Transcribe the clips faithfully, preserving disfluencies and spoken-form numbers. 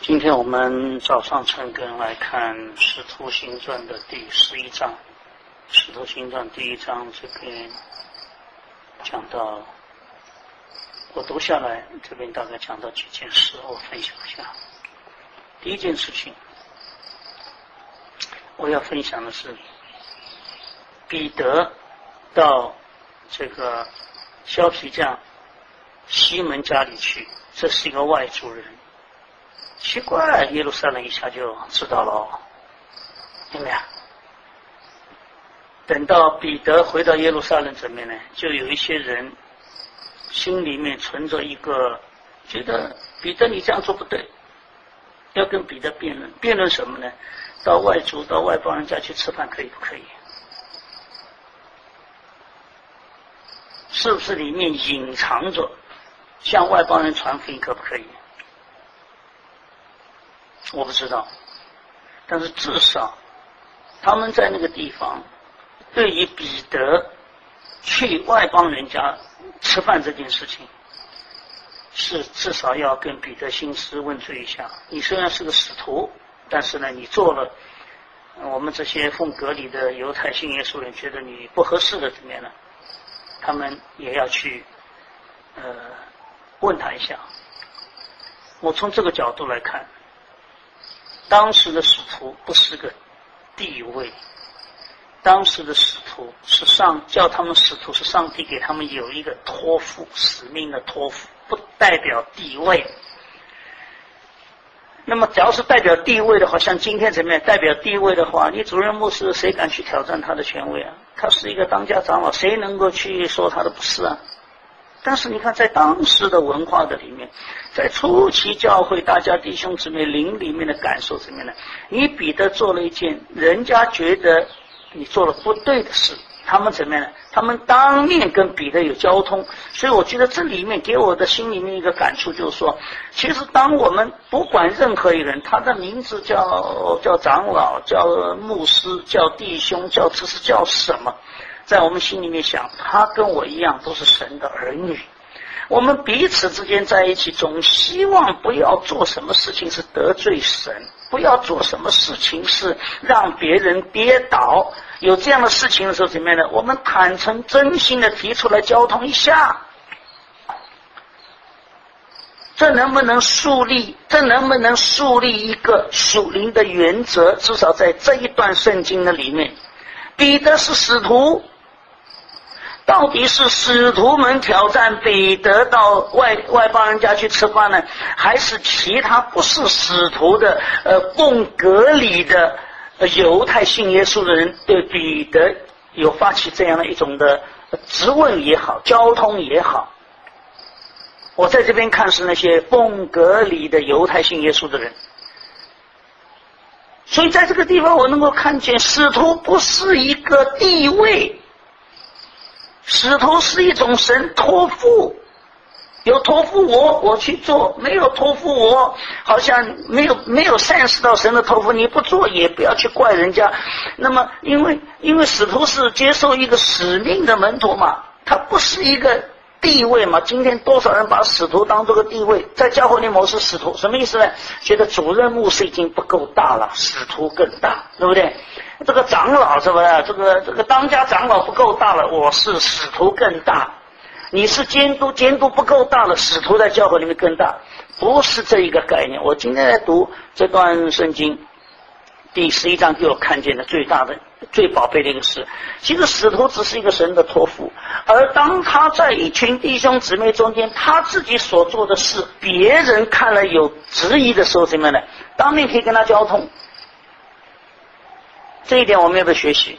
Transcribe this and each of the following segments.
今天我们早上晨更来看《使徒行传》的第十一章，《使徒行传》第一章这边讲到，我读下来，这边大概讲到几件事，我分享一下。第一件事情，我要分享的是，彼得到这个削皮匠西门家里去，这是一个外族人。奇怪，耶路撒冷一下就知道了哦，有没有？等到彼得回到耶路撒冷这边呢，就有一些人心里面存着一个觉得彼得你这样做不对，要跟彼得辩论。辩论什么呢？到外族到外邦人家去吃饭可以不可以？是不是里面隐藏着向外邦人传福音可不可以？我不知道，但是至少他们在那个地方对于彼得去外邦人家吃饭这件事情，是至少要跟彼得兴师问罪一下。你虽然是个使徒，但是呢，你做了我们这些奉革礼的犹太信耶稣人觉得你不合适的怎么样呢？他们也要去呃问他一下。我从这个角度来看，当时的使徒不是个地位，当时的使徒是上叫他们使徒是上帝给他们有一个托付使命的托付，不代表地位。那么只要是代表地位的话，像今天怎么样代表地位的话，你主任牧师谁敢去挑战他的权威啊？他是一个当家长老，谁能够去说他的不是啊？但是你看，在当时的文化的里面，在初期教会大家弟兄姊妹灵里面的感受怎么样呢？你彼得做了一件人家觉得你做了不对的事，他们怎么样呢？他们当面跟彼得有交通。所以我觉得这里面给我的心里面一个感触就是说，其实当我们不管任何一个人，他的名字叫叫长老，叫牧师，叫弟兄，叫这是叫什么，在我们心里面想，他跟我一样都是神的儿女。我们彼此之间在一起，总希望不要做什么事情是得罪神，不要做什么事情是让别人跌倒。有这样的事情的时候怎么样呢？我们坦诚真心的提出来交通一下，这能不能树立这能不能树立一个属灵的原则？至少在这一段圣经的里面，彼得是使徒，到底是使徒们挑战彼得到外外邦人家去吃饭呢，还是其他不是使徒的呃奉革礼的呃犹太信耶稣的人对彼得有发起这样的一种的质问也好，交通也好？我在这边看是那些奉革礼的犹太信耶稣的人。所以在这个地方我能够看见，使徒不是一个地位，使徒是一种神托付，有托付我我去做，没有托付我好像没有没有善事到神的托付，你不做也不要去怪人家。那么因为因为使徒是接受一个使命的门徒嘛，他不是一个地位嘛。今天多少人把使徒当作个地位，在教会里我是使徒，什么意思呢？觉得主任牧师已经不够大了，使徒更大，对不对？这个长老是不是？这个这个当家长老不够大了，我是使徒更大。你是监督，监督不够大了，使徒在教会里面更大，不是这一个概念。我今天在读这段圣经第十一章，给我看见的最大的最宝贝的一个事，其实使徒只是一个神的托付，而当他在一群弟兄姊妹中间，他自己所做的事别人看了有质疑的时候，怎么样呢？当面可以跟他交通。这一点我们要不要学习？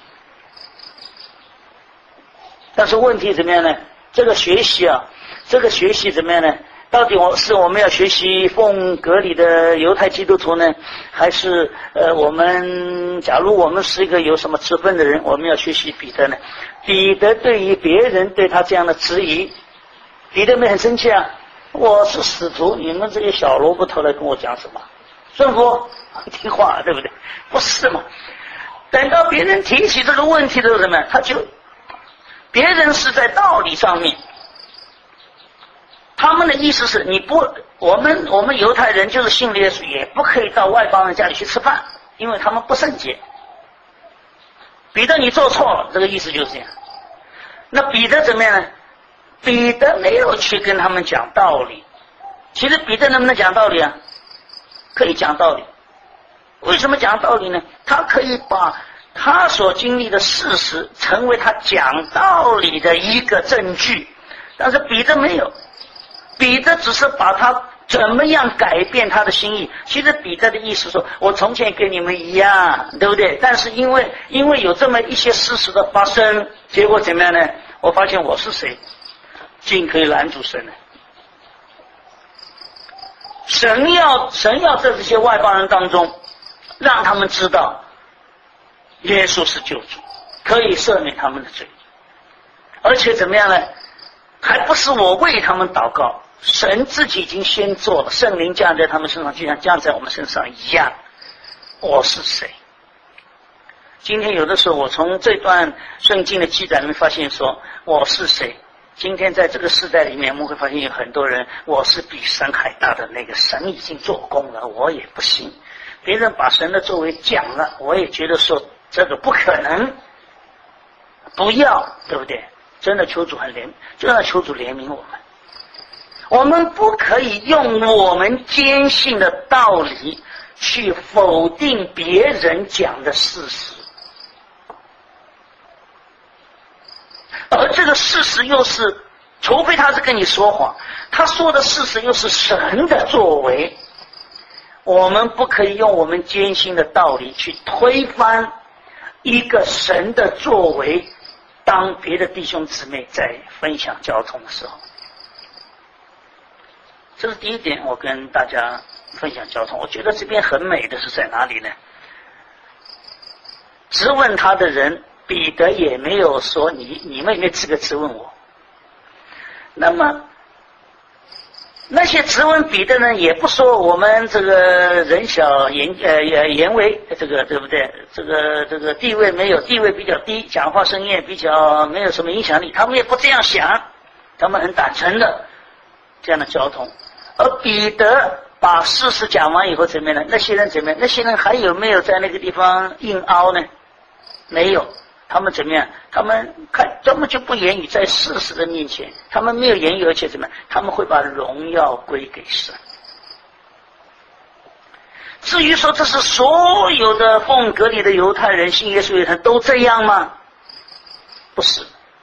但是问题怎么样呢？这个学习啊，这个学习怎么样呢？到底我是我们要学习奉革礼的犹太基督徒呢，还是呃我们假如我们是一个有什么职分的人，我们要学习彼得呢？彼得对于别人对他这样的质疑，彼得没很生气啊，我是使徒，你们这些小萝卜头来跟我讲什么？顺服听话，对不对？不是嘛？等到别人提起这个问题的时候，什么？他就别人是在道理上面， 他们的意思是你不，我们我们犹太人就是信耶稣，也不可以到外邦人家里去吃饭，因为他们不圣洁。彼得，你做错了，这个意思就是这样。那彼得怎么样呢？彼得没有去跟他们讲道理。其实彼得能不能讲道理啊？可以讲道理。为什么讲道理呢？他可以把他所经历的事实成为他讲道理的一个证据，但是彼得没有。彼得只是把他怎么样改变他的心意。其实彼得的意思说，我从前跟你们一样，对不对？但是因为因为有这么一些事实的发生，结果怎么样呢？我发现我是谁，竟可以拦住神呢？神要神要在这些外邦人当中，让他们知道耶稣是救主，可以赦免他们的罪，而且怎么样呢？还不是我为他们祷告，神自己已经先做了，圣灵降在他们身上，就像降在我们身上一样。我是谁？今天有的时候，我从这段圣经的记载里面发现说，我是谁？今天在这个时代里面，我们会发现有很多人，我是比神还大的那个，神已经做工了，我也不信。别人把神的作为讲了，我也觉得说这个不可能，不要，对不对？真的求主很怜，就让求主怜悯我们。我们不可以用我们坚信的道理去否定别人讲的事实，而这个事实又是，除非他是跟你说谎，他说的事实又是神的作为，我们不可以用我们坚信的道理去推翻一个神的作为。当别的弟兄姊妹在分享交通的时候，这是第一点，我跟大家分享交通。我觉得这边很美的是在哪里呢？质问他的人，彼得也没有说你你们有没有资格质问我。那么那些质问彼得呢，也不说我们这个人小言呃言为这个对不对？这个这个地位没有，地位比较低，讲话声音也比较没有什么影响力，他们也不这样想，他们很坦诚的这样的交通。而彼得把事实讲完以后怎么样呢？那些人怎么样？那些人还有没有在那个地方硬凹呢？没有。他们怎么样？他们看根本就不言语，在事实的面前，他们没有言语，而且怎么样？他们会把荣耀归给神。至于说这是所有的奉革里的犹太人信耶稣的人都这样吗？不是。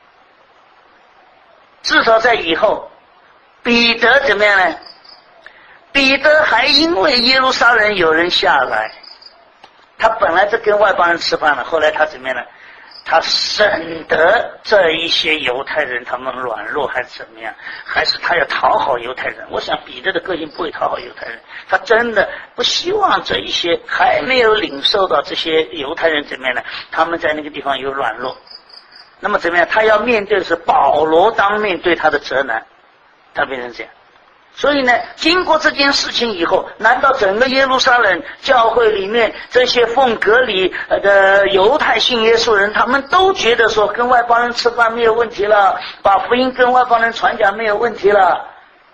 至少在以后，彼得怎么样呢？彼得还因为耶路撒冷有人下来，他本来是跟外邦人吃饭了，后来他怎么样呢？他省得这一些犹太人他们软弱还是怎么样，还是他要讨好犹太人。我想彼得的个性不会讨好犹太人，他真的不希望这一些还没有领受到这些犹太人怎么样呢？他们在那个地方有软弱，那么怎么样？他要面对的是保罗当面对他的责难，他变成这样。所以呢，经过这件事情以后，难道整个耶路撒冷教会里面这些奉革里的犹太信耶稣人，他们都觉得说跟外邦人吃饭没有问题了，把福音跟外邦人传讲没有问题了？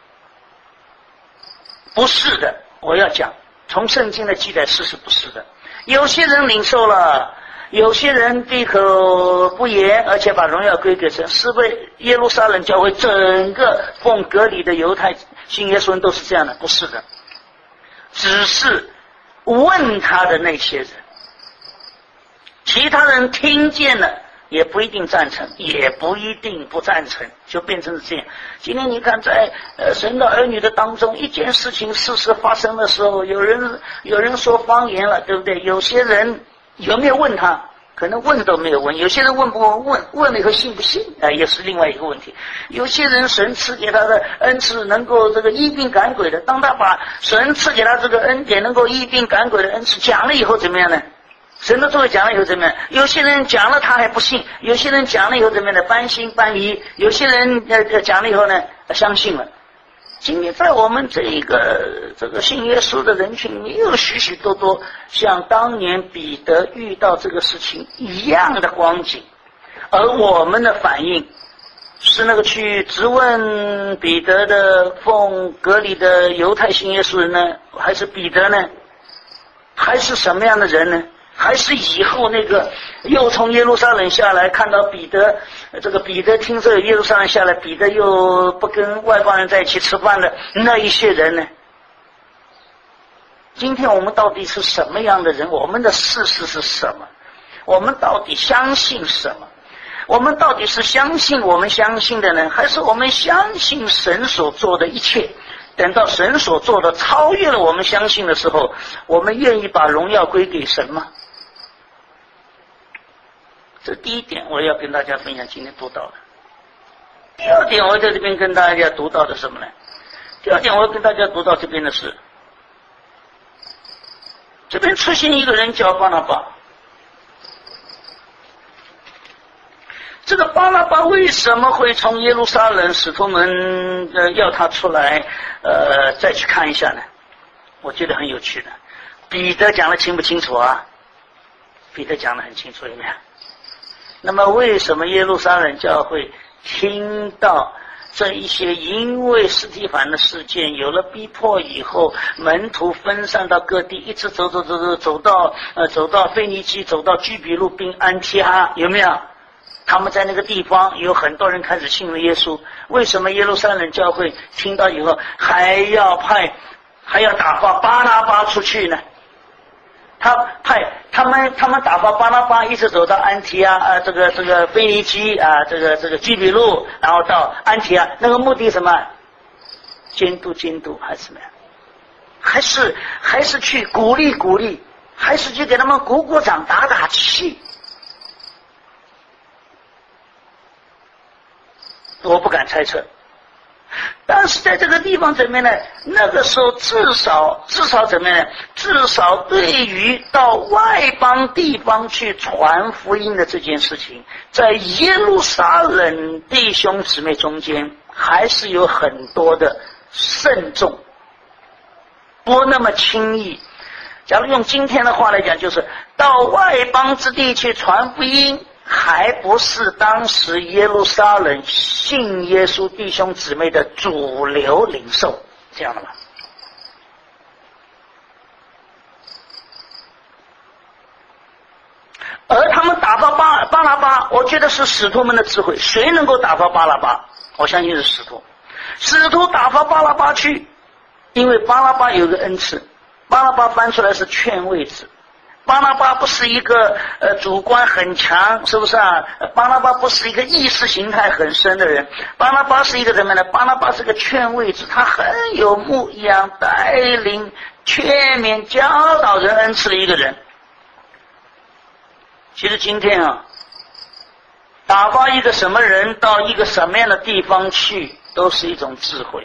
不是的，我要讲，从圣经的记载事实不是的。有些人领受了，有些人闭口不言，而且把荣耀归给神，是为耶路撒冷教会整个奉革里的犹太信耶稣人都是这样的？不是的，只是问他的那些人，其他人听见了也不一定赞成，也不一定不赞成，就变成了这样。今天你看在呃神的儿女的当中，一件事情事实发生的时候，有人有人说方言了，对不对？有些人有没有问他？可能问都没有问。有些人问不问，问了以后信不信啊、呃，也是另外一个问题。有些人神赐给他的恩赐能够这个医病赶鬼的，当他把神赐给他这个恩典能够医病赶鬼的恩赐讲了以后怎么样呢？神的作为讲了以后怎么样？有些人讲了他还不信，有些人讲了以后怎么样呢？半信半疑，有些人呃讲了以后呢相信了。今天在我们这一个这个信耶稣的人群里面，有许许多多像当年彼得遇到这个事情一样的光景，而我们的反应是那个去质问彼得的奉隔离的犹太信耶稣人呢，还是彼得呢？还是什么样的人呢？还是以后那个又从耶路撒冷下来，看到彼得，这个彼得听说有耶路撒冷下来，彼得又不跟外邦人在一起吃饭的那一些人呢？今天我们到底是什么样的人？我们的事实是什么？我们到底相信什么？我们到底是相信我们相信的呢，还是我们相信神所做的一切？等到神所做的超越了我们相信的时候，我们愿意把荣耀归给神吗？这第一点我要跟大家分享今天读到的。第二点我在这边跟大家读到的什么呢？第二点我要跟大家读到这边的是，这边出现一个人叫巴拿巴。这个巴拿巴为什么会从耶路撒冷使徒们呃要他出来呃再去看一下呢？我觉得很有趣的。彼得讲得清不清楚啊？彼得讲得很清楚，有没有？那么为什么耶路撒冷教会听到这一些因为司提反的事件有了逼迫以后，门徒分散到各地，一直走走走走走到呃走到腓尼基，走到居比路并安提阿，有没有？他们在那个地方有很多人开始信了耶稣。为什么耶路撒冷教会听到以后还要派还要打发巴拿巴出去呢？他派他们他们打发巴拿巴一直走到安提阿啊，这个这个腓尼基啊，这个这个居比路，然后到安提阿，那个目的什么？监督监督还是什么呀？还是还是去鼓励鼓励，还是去给他们鼓鼓掌打打气？我不敢猜测，但是在这个地方怎么样呢？那个时候至少至少怎么样呢？至少对于到外邦地方去传福音的这件事情，在耶路撒冷弟兄姊妹中间还是有很多的慎重，不那么轻易。假如用今天的话来讲，就是到外邦之地去传福音，还不是当时耶路撒冷信耶稣弟兄姊妹的主流领受，这样的吗？而他们打发巴巴拿巴，我觉得是使徒们的智慧。谁能够打发巴拿巴？我相信是使徒。使徒打发巴拿巴去，因为巴拿巴有个恩赐，巴拿巴翻出来是劝慰子。巴拿巴不是一个呃主观很强，是不是啊？巴拿巴不是一个意识形态很深的人，巴拿巴是一个什么呢？巴拿巴是个劝慰子，他很有牧养、带领、劝勉、教导人恩赐的一个人。其实今天啊，打发一个什么人到一个什么样的地方去，都是一种智慧，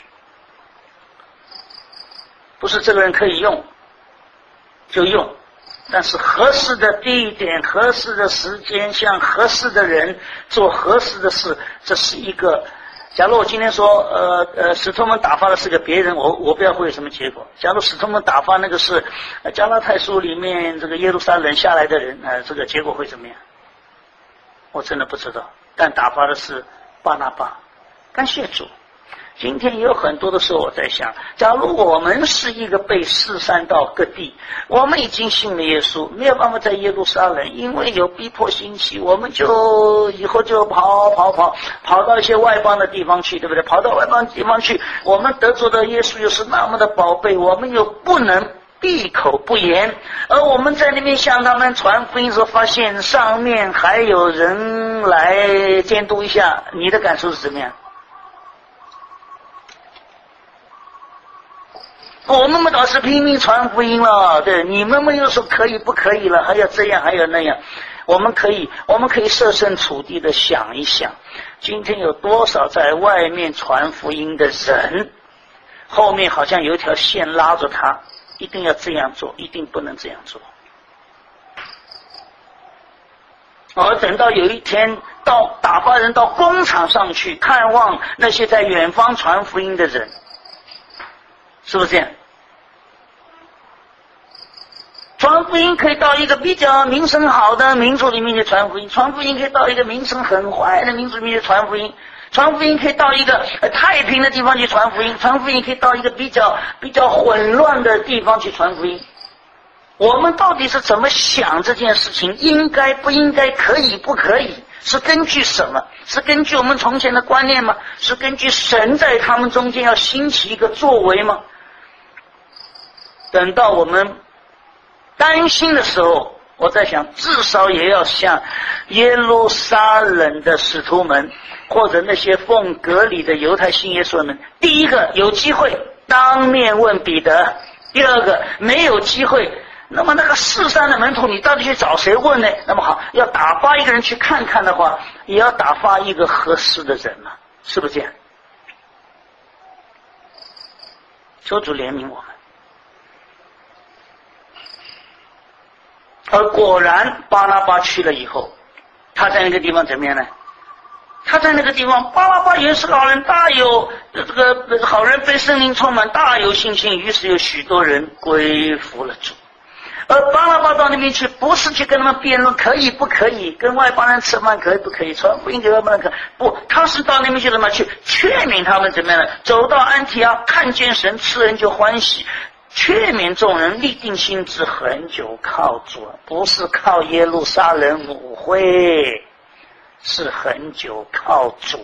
不是这个人可以用就用。但是合适的地点、合适的时间，向合适的人做合适的事，这是一个。假如我今天说，呃呃，使徒们打发的是个别人，我我不知道会有什么结果。假如使徒们打发那个是加拉太书里面这个耶路撒冷下来的人，呃，这个结果会怎么样？我真的不知道。但打发的是巴拿巴，感谢主。今天也有很多的时候我在想，假如我们是一个被四散到各地，我们已经信了耶稣，没有办法在耶路撒冷，因为有逼迫兴起，我们就以后就跑跑跑跑到一些外邦的地方去，对不对？跑到外邦地方去，我们得着的耶稣又是那么的宝贝，我们又不能闭口不言，而我们在那边向他们传福音的时候，发现上面还有人来监督一下，你的感受是怎么样？我们们倒是拼命传福音了，对，你们们又说可以不可以了，还要这样还要那样。我们可以我们可以设身处地的想一想，今天有多少在外面传福音的人，后面好像有一条线拉着他，一定要这样做，一定不能这样做。而等到有一天到打发人到工厂上去看望那些在远方传福音的人，是不是这样？传传福音可以到一个比较名声好的民族里面去传福音，传福音可以到一个名声很坏的民族里面去传福音，传福音可以到一个太平的地方去传福音，传福音可以到一个比较比较混乱的地方去传福音。我们到底是怎么想这件事情？应该不应该？可以不可以？是根据什么？是根据我们从前的观念吗？是根据神在他们中间要兴起一个作为吗？等到我们担心的时候，我在想，至少也要像耶路撒冷的使徒们，或者那些奉割礼的犹太信耶稣的人，第一个有机会当面问彼得，第二个没有机会，那么那个四散的门徒，你到底去找谁问呢？那么好，要打发一个人去看看的话，也要打发一个合适的人嘛，是不是这样？求主怜悯我们。而果然巴拉巴去了以后，他在那个地方怎么样呢？他在那个地方，巴拉巴也是好人，大有这个好人被圣灵充满，大有信心，于是有许多人归服了主。而巴拉巴到那边去，不是去跟他们辩论可以不可以，跟外邦人吃饭可以不可以，传福音给外邦人可不，他是到那边去怎么去劝勉他们怎么样呢？走到安提阿，看见神，赐人就欢喜。劝勉众人立定心志，很久靠主，不是靠耶路撒冷舞会，是很久靠主。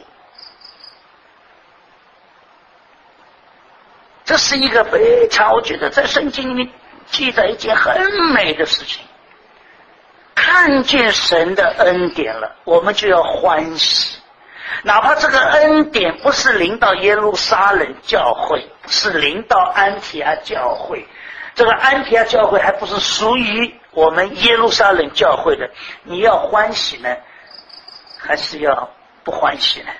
这是一个非常，我觉得在圣经里面记载一件很美的事情。看见神的恩典了，我们就要欢喜。哪怕这个恩典不是临到耶路撒冷教会，是临到安提阿教会，这个安提阿教会还不是属于我们耶路撒冷教会的，你要欢喜呢，还是要不欢喜呢？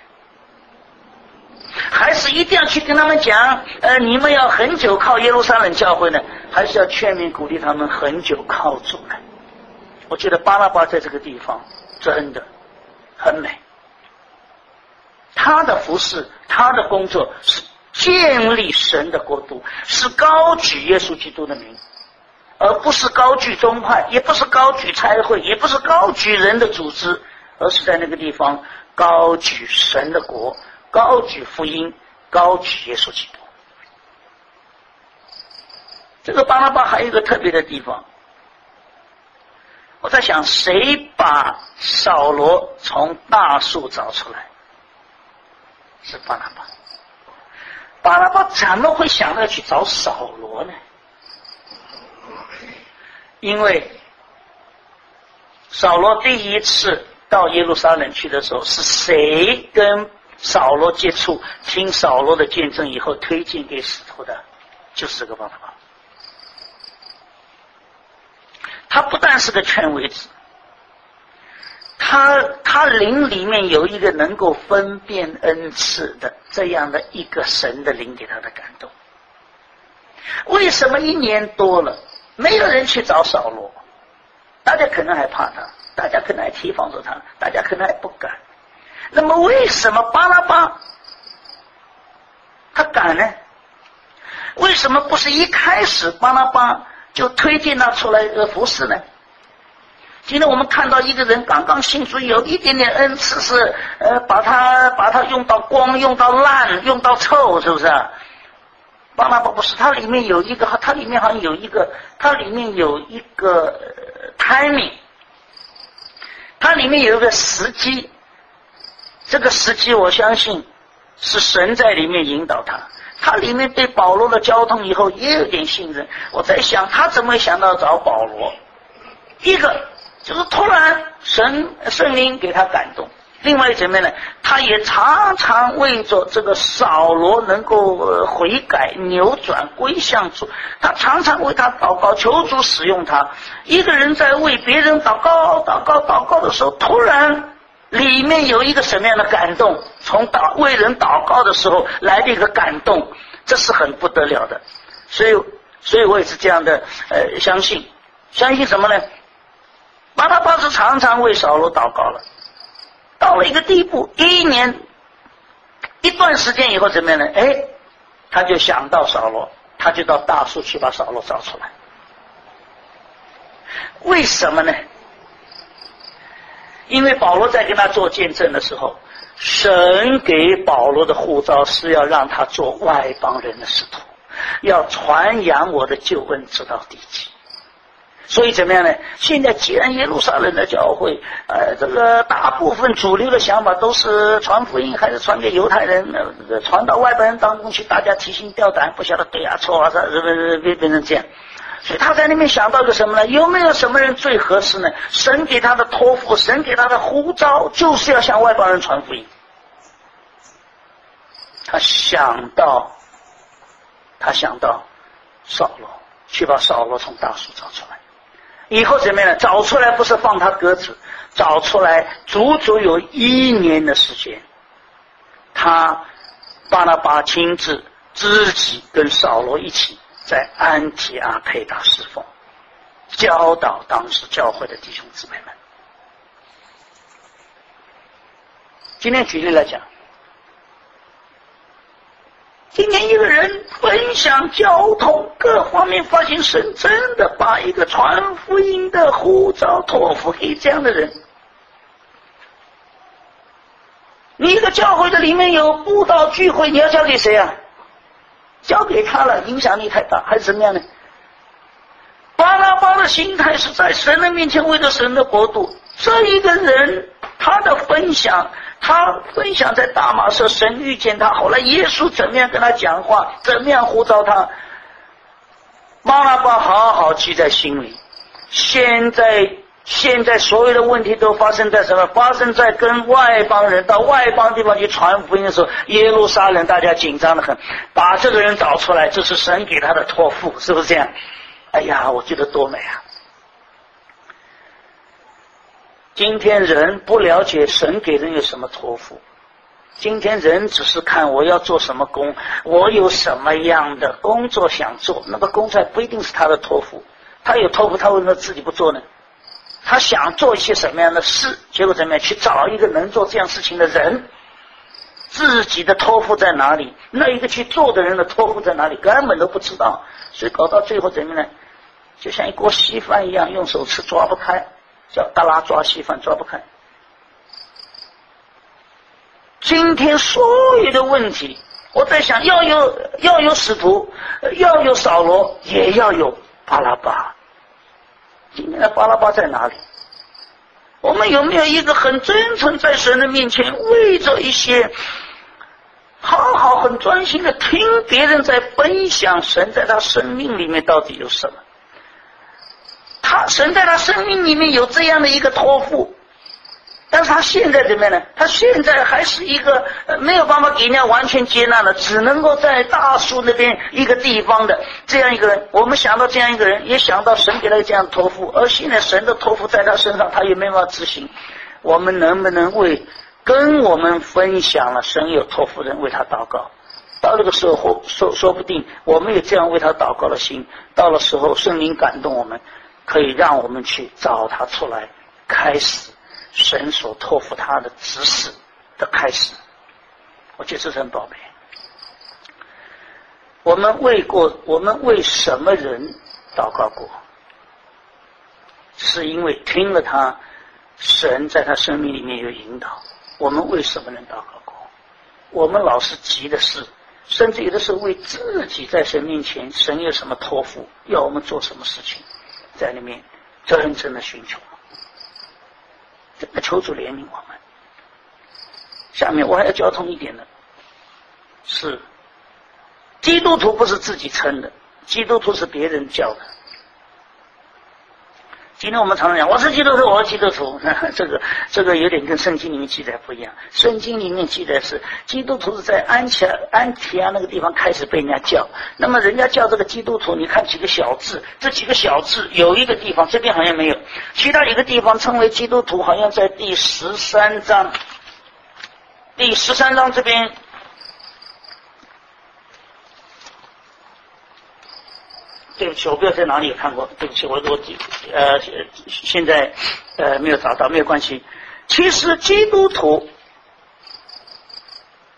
还是一定要去跟他们讲，呃，你们要很久靠耶路撒冷教会呢，还是要劝勉鼓励他们很久靠主呢？我觉得巴拉巴在这个地方真的很美。他的服事，他的工作是建立神的国度，是高举耶稣基督的名，而不是高举宗派，也不是高举差会，也不是高举人的组织，而是在那个地方高举神的国，高举福音，高举耶稣基督。这个巴拉巴还有一个特别的地方，我在想，谁把扫罗从大树找出来？是巴拉巴。巴拉巴怎么会想到去找扫罗呢？因为扫罗第一次到耶路撒冷去的时候，是谁跟扫罗接触，听扫罗的见证以后推荐给使徒的？就是这个巴拉巴。他不但是个劝慰子，他他灵里面有一个能够分辨恩赐的这样的一个神的灵给他的感动。为什么一年多了没有人去找扫罗？大家可能还怕他，大家可能还提防着他，大家可能还不敢。那么为什么巴拉巴他敢呢？为什么不是一开始巴拉巴就推荐他出来的服侍呢？今天我们看到一个人刚刚信主，有一点点恩赐是呃，把他把他用到光，用到烂，用到臭，是不是？巴拉巴不是，它里面有一个，它里面好像有一个，它里面有一个、呃、timing， 它里面有一个时机。这个时机我相信是神在里面引导他。他里面对保罗的交通以后也有点信任。我在想，他怎么会想到找保罗？一个就是突然神圣灵给他感动，另外怎么样呢？他也常常为着这个扫罗能够悔改扭转归向主，他常常为他祷告，求主使用他。一个人在为别人祷告祷告祷告的时候，突然里面有一个什么样的感动？从祷为人祷告的时候来的一个感动，这是很不得了的。所以所以我也是这样的呃相信相信什么呢？巴拉巴是常常为扫罗祷告了，到了一个地步，一年一段时间以后怎么样呢？哎，他就想到扫罗，他就到大树去把扫罗找出来。 为什么呢？因为保罗在跟他做见证的时候，神给保罗的呼召是要让他做外邦人的使徒，要传扬我的救恩直到地极。所以怎么样呢？现在既然耶路撒冷的教会，呃，这个大部分主流的想法都是传福音，还是传给犹太人，呃，传到外邦人当中去，大家提心吊胆，不晓得对啊错啊，是不是变变成这样？所以他在那边想到一个什么呢？有没有什么人最合适呢？神给他的托付，神给他的呼召，就是要向外邦人传福音。他想到，他想到扫罗，去把扫罗从大树找出来。以后怎么样呢？找出来不是放他鸽子，找出来足足有一年的时间，他巴拿巴亲自自己跟扫罗一起在安提阿佩达侍奉，教导当时教会的弟兄姊妹们。今天举例来讲，今天一个人分享交通各方面，发现神真的把一个传福音的呼召托付给这样的人。你一个教会的里面有布道聚会，你要交给谁啊？交给他了，影响力太大，还是怎么样呢？巴拿巴的心态是在神的面前为了神的国度。这一个人他的分享，他分享在大马色，神遇见他，后来耶稣怎么样跟他讲话，怎么样呼召他，巴拿巴好好记在心里。现在现在所有的问题都发生在什么？发生在跟外邦人到外邦地方去传福音的时候，耶路撒冷大家紧张得很，把这个人找出来，这是神给他的托付，是不是这样？哎呀，我觉得多美啊！今天人不了解神给人有什么托付，今天人只是看我要做什么工，我有什么样的工作想做，那个工作不一定是他的托付，他有托付，他为什么自己不做呢？他想做一些什么样的事，结果怎么样？去找一个能做这样事情的人，自己的托付在哪里？那一个去做的人的托付在哪里？根本都不知道，所以搞到最后怎么样呢？就像一锅稀饭一样，用手吃抓不开，叫大拉抓稀饭抓不开。今天所有的问题，我在想，要有要有使徒，要有扫罗，也要有巴拉巴。今天的巴拉巴在哪里？我们有没有一个很真诚在神的面前，为着一些好好很专心的听别人在分享神在他生命里面到底有什么？他神在他生命里面有这样的一个托付，但是他现在怎么样呢？他现在还是一个、呃、没有办法给人家完全接纳的，只能够在大树那边一个地方的这样一个人。我们想到这样一个人，也想到神给他这样的托付，而现在神的托付在他身上，他也没办法执行。我们能不能为跟我们分享了神有托付人为他祷告？到这个时候说说不定我们有这样为他祷告的心，到了时候圣灵感动我们，可以让我们去找他出来，开始神所托付他的指示的开始。我觉得这是很宝贝。我们为过，我们为什么人祷告过？是因为听了他，神在他生命里面有引导。我们为什么人祷告过？我们老是急的是，甚至有的时候为自己在神面前，神有什么托付，要我们做什么事情，在里面真正的寻求。真的求主怜悯我们。下面我还要交通一点的是，基督徒不是自己称的，基督徒是别人叫的。今天我们常常讲我是基督徒，我是基督徒，这个这个有点跟圣经里面记载不一样。圣经里面记载是基督徒是在安提安提阿那个地方开始被人家叫，那么人家叫这个基督徒，你看几个小字，这几个小字有一个地方这边好像没有，其他一个地方称为基督徒，好像在第十三章，第十三章这边。对不起，我不知道在哪里有看过，对不起，我我呃现在呃没有找到，没有关系。其实基督徒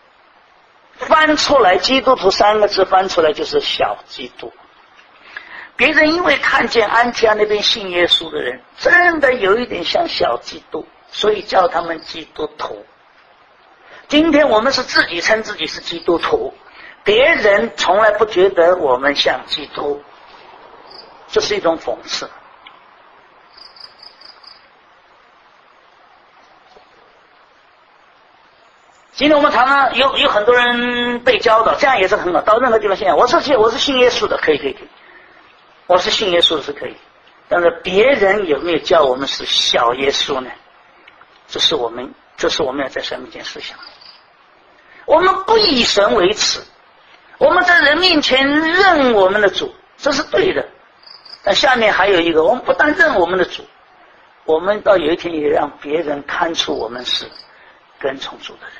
翻出来，基督徒三个字翻出来就是小基督。 别人因为看见安提阿那边信耶稣的人真的有一点像小基督，所以叫他们基督徒。今天我们是自己称自己是基督徒，别人从来不觉得我们像基督，这是一种讽刺。今天我们常常有有很多人被教导，这样也是很好，到任何地方信仰，我是信我是信耶稣的，可以可以可以，我是信耶稣的是可以，但是别人有没有叫我们是小耶稣呢？这是我们这是我们要在神面前思想。我们不以神为耻，我们在人面前认我们的主，这是对的。但下面还有一个，我们不但认我们的主，我们到有一天也让别人看出我们是跟从主的人。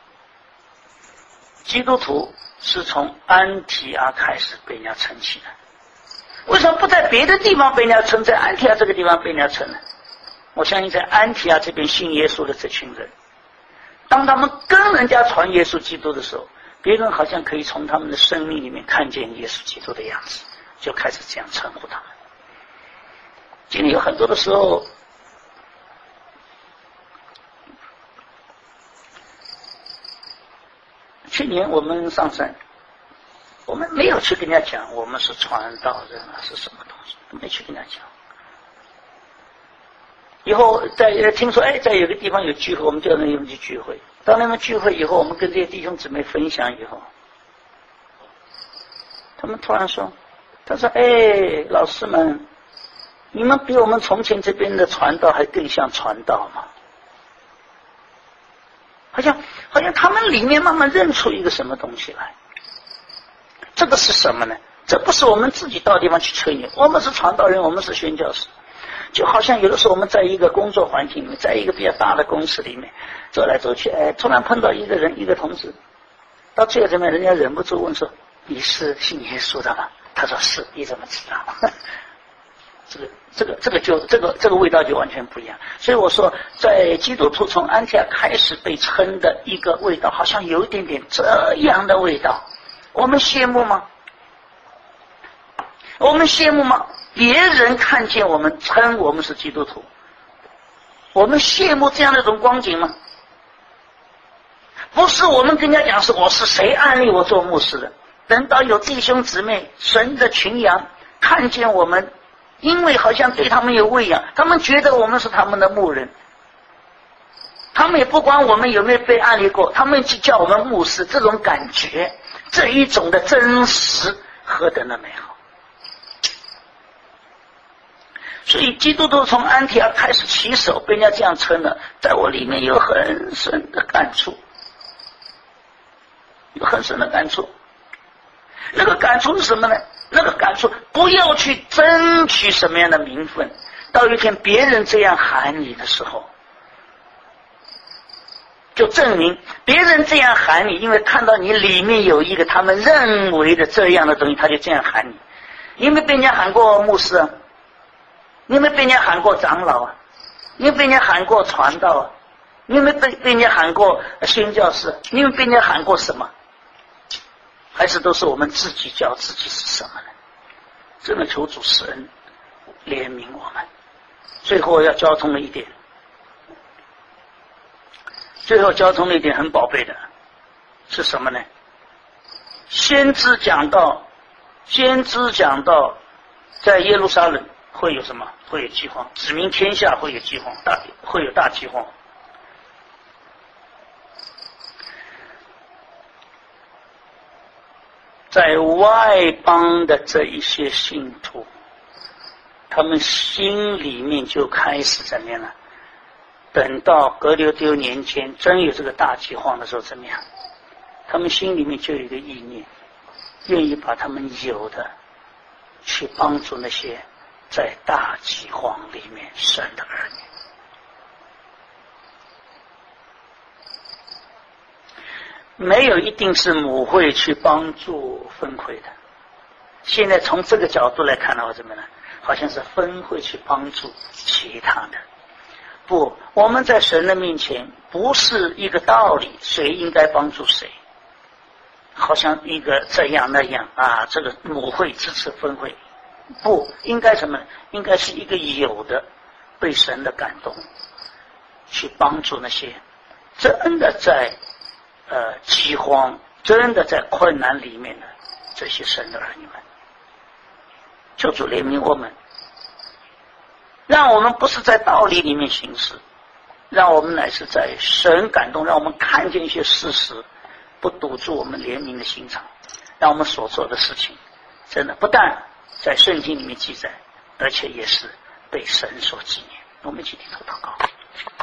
基督徒是从安提阿开始被人家称起的，为什么不在别的地方被人家称，在安提阿这个地方被人家称呢？我相信在安提阿这边信耶稣的这群人，当他们跟人家传耶稣基督的时候，别人好像可以从他们的生命里面看见耶稣基督的样子，就开始这样称呼他们。今天有很多的时候，去年我们上山，我们没有去跟人家讲我们是传道人啊，是什么东西，没去跟人家讲。以后在听说哎，在有个地方有聚会，我们叫人们去聚会。当他们聚会以后，我们跟这些弟兄姊妹分享以后，他们突然说，他说哎，老师们，你们比我们从前这边的传道还更像传道吗？好像好像他们里面慢慢认出一个什么东西来。这个是什么呢？这不是我们自己到地方去吹牛，我们是传道人，我们是宣教士。就好像有的时候我们在一个工作环境里面，在一个比较大的公司里面走来走去，哎，突然碰到一个人，一个同志，到最后这边人家忍不住问说，你是信耶稣的吗？他说是。你怎么知道？这个这个这个就这个这个味道就完全不一样。所以我说，在基督徒从安提阿开始被称的一个味道，好像有一点点这样的味道。我们羡慕吗？我们羡慕吗？别人看见我们称我们是基督徒，我们羡慕这样的一种光景吗？不是我们跟人家讲是我是谁安利我做牧师的，等到有弟兄姊妹神的群羊看见我们，因为好像对他们有喂养，他们觉得我们是他们的牧人，他们也不管我们有没有被安利过，他们就叫我们牧师，这种感觉，这一种的真实何等的美好。所以基督徒从安提阿开始起手被人家这样称了，在我里面有很深的感触，有很深的感触。那个感触是什么呢？那个感触不要去争取什么样的名分，到一天别人这样喊你的时候，就证明别人这样喊你，因为看到你里面有一个他们认为的这样的东西，他就这样喊你。你有没有被人家喊过牧师啊？你有没有被人家喊过长老啊？你有没有被人家喊过传道啊？你有没有被被人家喊过宣教士？你有没有被人家喊过什么？还是都是我们自己叫自己是什么呢？真的求主施恩怜悯我们。最后要交通的一点，最后交通的一点很宝贝的是什么呢？先知讲到，先知讲到在耶路撒冷会有什么？会有饥荒，指明天下会有饥荒，大会有大饥荒。在外邦的这一些信徒，他们心里面就开始怎么样呢？等到格留丢年间真有这个大饥荒的时候怎么样？他们心里面就有一个意念，愿意把他们有的去帮助那些在大饥荒里面生的儿女。没有一定是母会去帮助分会的，现在从这个角度来看的话，怎么呢？好像是分会去帮助其他的。不，我们在神的面前不是一个道理，谁应该帮助谁，好像一个这样那样啊，这个母会支持分会， 不应该什么？应该是一个有的被神的感动，去帮助那些真的在呃饥荒、真的在困难里面的这些神的儿女们。求主怜悯我们，让我们不是在道理里面行事，让我们乃是在神感动，让我们看见一些事实，不堵住我们怜悯的心肠，让我们所做的事情真的不但在圣经里面记载，而且也是被神所纪念。我们一起低头祷告。